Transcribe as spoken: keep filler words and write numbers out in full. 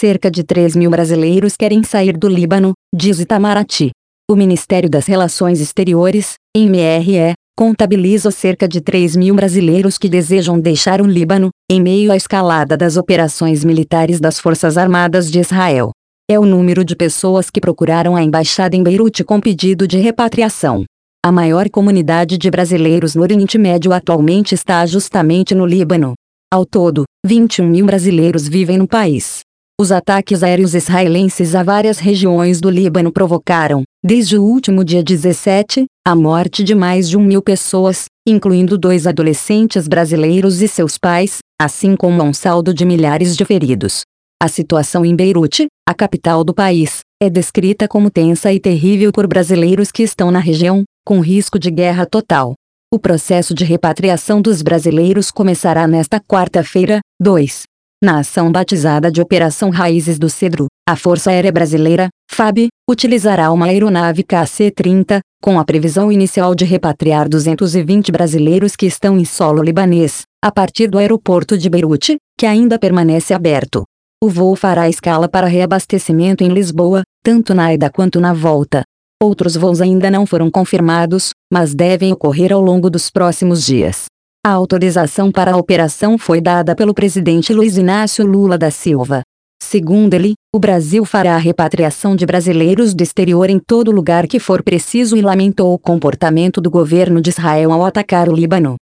Cerca de três mil brasileiros querem sair do Líbano, diz Itamaraty. O Ministério das Relações Exteriores, M R E, contabiliza cerca de três mil brasileiros que desejam deixar o Líbano, em meio à escalada das operações militares das Forças Armadas de Israel. É o número de pessoas que procuraram a embaixada em Beirute com pedido de repatriação. A maior comunidade de brasileiros no Oriente Médio atualmente está justamente no Líbano. Ao todo, vinte e um mil brasileiros vivem no país. Os ataques aéreos israelenses a várias regiões do Líbano provocaram, desde o último dia dezessete, a morte de mais de um mil pessoas, incluindo dois adolescentes brasileiros e seus pais, assim como um saldo de milhares de feridos. A situação em Beirute, a capital do país, é descrita como tensa e terrível por brasileiros que estão na região, com risco de guerra total. O processo de repatriação dos brasileiros começará nesta quarta-feira, dois. Na ação batizada de Operação Raízes do Cedro, a Força Aérea Brasileira, F A B, utilizará uma aeronave K C trinta, com a previsão inicial de repatriar duzentos e vinte brasileiros que estão em solo libanês, a partir do aeroporto de Beirute, que ainda permanece aberto. O voo fará escala para reabastecimento em Lisboa, tanto na ida quanto na volta. Outros voos ainda não foram confirmados, mas devem ocorrer ao longo dos próximos dias. A autorização para a operação foi dada pelo presidente Luiz Inácio Lula da Silva. Segundo ele, o Brasil fará a repatriação de brasileiros do exterior em todo lugar que for preciso e lamentou o comportamento do governo de Israel ao atacar o Líbano.